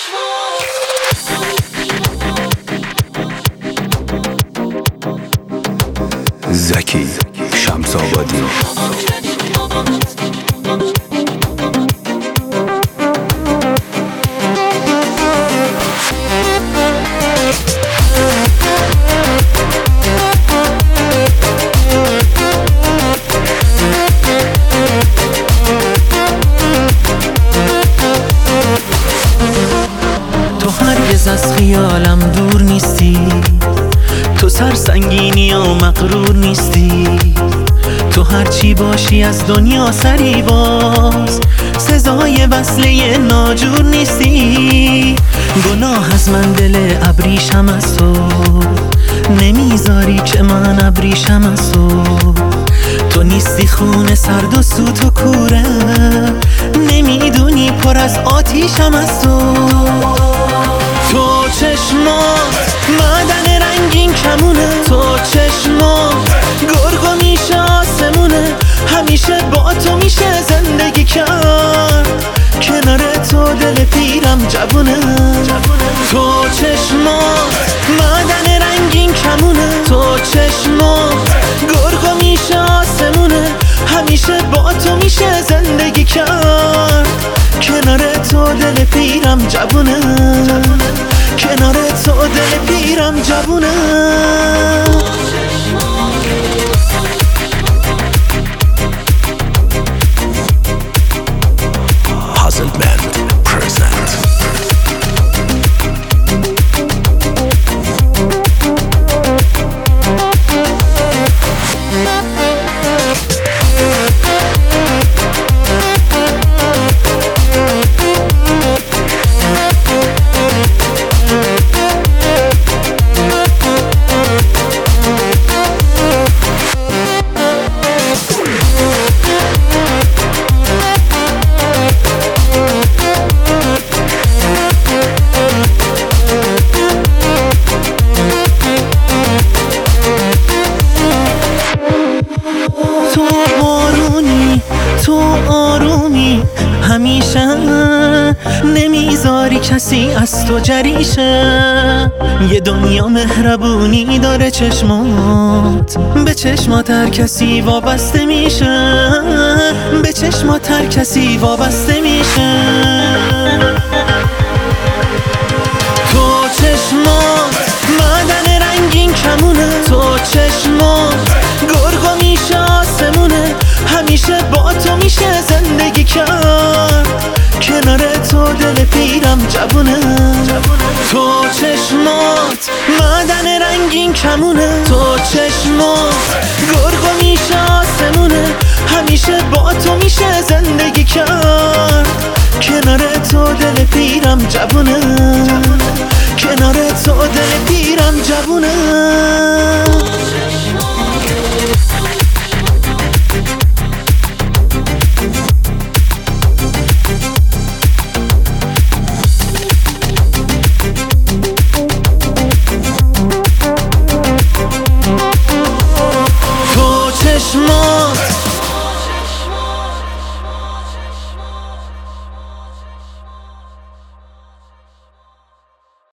زکی شمس‌آبادی. تو هرگز از خیالم دور نیستی، تو سرسنگینی و مغرور نیستی. تو هرچی باشی از دنیا سری باز، سزای وصله ناجور نیستی. گناه از من دل ابریشم از تو، نمیذاری که من ابریشم از تو. تو نیستی خون سرد و سوت و کوره، نمیدونی پر از آتیشم از تو. تو چشمات معدن رنگین کمونه، تو چشمات گرگو میشه آسمونه. همیشه با تو میشه زندگی کرد، کنار تو دل پیرم جوونه. تو چشمات معدن رنگین کمونه، تو چشمات گرگو میشه آسمونه. همیشه با تو میشه زندگی کرد، کنار تو دل پیرم جوونه. کنار تو دل پیرم جوونه. تو آرومی همیشه، نمیذاری کسی از تو جریشه. یه دنیا مهربونی داره چشمات، به چشمات هر کسی وابسته میشه. به چشمات هر کسی وابسته میشه. تو چشمات معدن رنگین کمونه، تو چشمات گرگو میشه آسمونه. همیشه با تو میشه زندگی کرد، کنار تو دل پیرم جوونه. تو چشمات معدن رنگین کمونه، تو چشمات گرگو میشه آسمونه. همیشه با تو میشه زندگی کرد، کنار تو دل پیرم جوونه. کنار تو دل پیرم جوونه.